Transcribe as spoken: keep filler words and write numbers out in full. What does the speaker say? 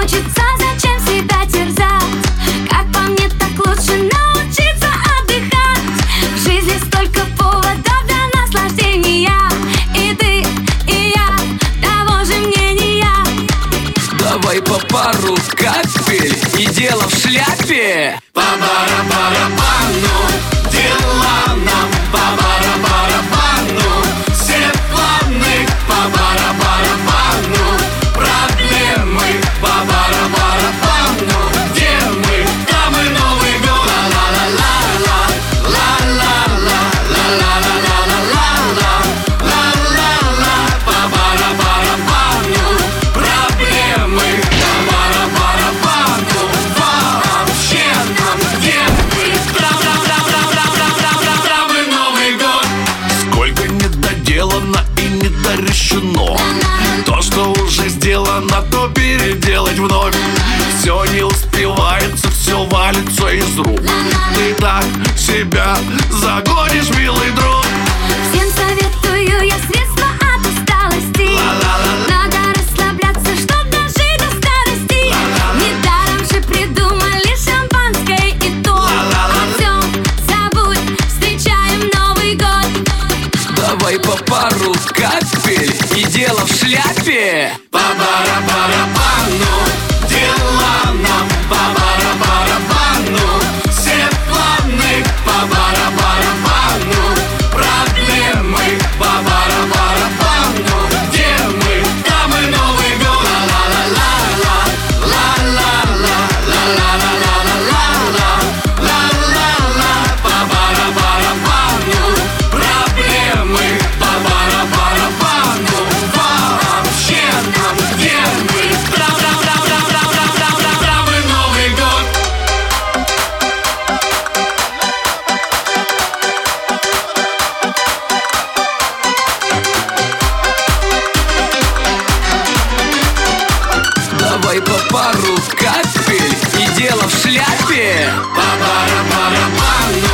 хочется, зачем себя терзать? Как по мне, так лучше научиться отдыхать. В жизни столько поводов для наслаждения. И ты, и я того же мнения. Давай по пару капель и дело в шляпе. По барабану дела нам, по барабану все планы, по барабану проблемы, по барабану где мы, там и Новый год. Ла-ла-ла-ла, ла-ла-ла, ла-ла-ла-ла-ла-ла, ла-ла-ла, по барабану проблемы, по барабану вообще нам где мы, там и Новый год. Сколько недоделано и недоращено. То, что уже сделано, то переделать вновь. Все не успевается, все валится из рук. Ты так себя загонишь, милый друг. Всем советую я средства от усталости. Надо расслабляться, чтоб дожить до старости. Недаром же придумали шампанское и то. О всем забудь, встречаем Новый год. Давай по пару капель и дело в шляпе. По барабану дела нам, по барабану все планы, по барабану проблемы, по барабану где мы, там и Новый год. Ла-ла-ла-ла, ла-ла-ла, ла-ла-ла-ла-ла-ла, ла-ла-ла, по барабану проблемы, по барабану вообще нам где мы, там и Новый год. Давай по пару капель и дело в шляпе. По барабану